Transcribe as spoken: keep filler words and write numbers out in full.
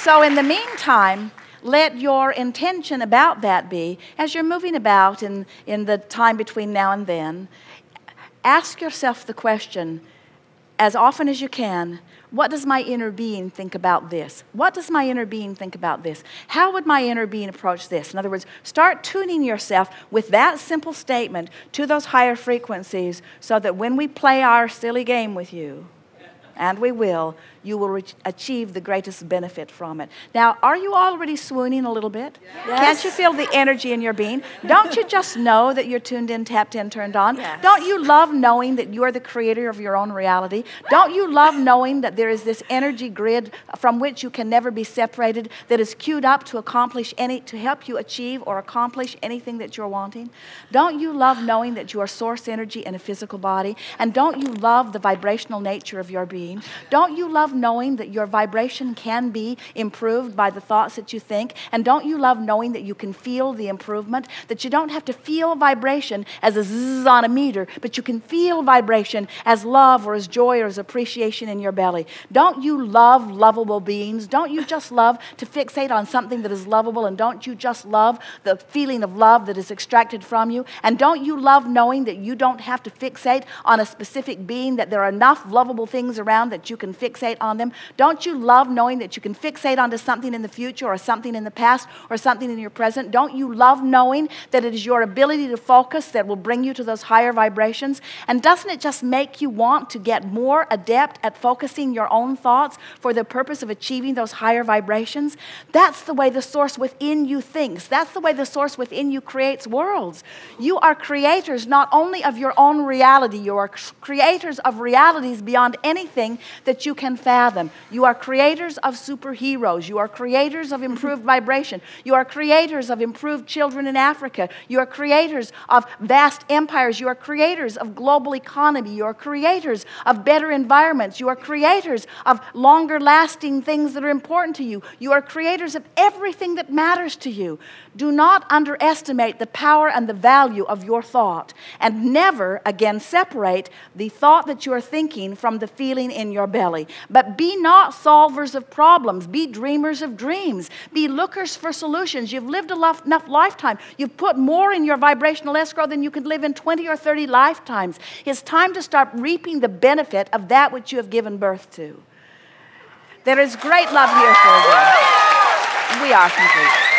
So in the meantime, let your intention about that be, as you're moving about in, in the time between now and then, ask yourself the question, as often as you can, what does my inner being think about this? What does my inner being think about this? How would my inner being approach this? In other words, start tuning yourself with that simple statement to those higher frequencies so that when we play our silly game with you, and we will, you will reach, achieve the greatest benefit from it. Now, are you already swooning a little bit? Yes. Can't you feel the energy in your being? Don't you just know that you're tuned in, tapped in, turned on? Yes. Don't you love knowing that you're the creator of your own reality? Don't you love knowing that there is this energy grid from which you can never be separated, that is queued up to accomplish any, to help you achieve or accomplish anything that you're wanting? Don't you love knowing that you are source energy in a physical body? And don't you love the vibrational nature of your being? Don't you love knowing that your vibration can be improved by the thoughts that you think? And don't you love knowing that you can feel the improvement? That you don't have to feel vibration as a zzz on a meter, but you can feel vibration as love or as joy or as appreciation in your belly. Don't you love lovable beings? Don't you just love to fixate on something that is lovable? And don't you just love the feeling of love that is extracted from you? And don't you love knowing that you don't have to fixate on a specific being, that there are enough lovable things around that you can fixate on them? Don't you love knowing that you can fixate onto something in the future or something in the past or something in your present? Don't you love knowing that it is your ability to focus that will bring you to those higher vibrations? And doesn't it just make you want to get more adept at focusing your own thoughts for the purpose of achieving those higher vibrations? That's the way the source within you thinks. That's the way the source within you creates worlds. You are creators not only of your own reality, you are creators of realities beyond anything that you can fathom. You are creators of superheroes. You are creators of improved vibration. You are creators of improved children in Africa. You are creators of vast empires. You are creators of global economy. You are creators of better environments. You are creators of longer lasting things that are important to you. You are creators of everything that matters to you. Do not underestimate the power and the value of your thought, and never again separate the thought that you are thinking from the feeling in your belly. But be not solvers of problems. Be dreamers of dreams. Be lookers for solutions. You've lived enough, enough lifetime. You've put more in your vibrational escrow than you could live in twenty or thirty lifetimes. It's time to start reaping the benefit of that which you have given birth to. There is great love here for you. We are complete.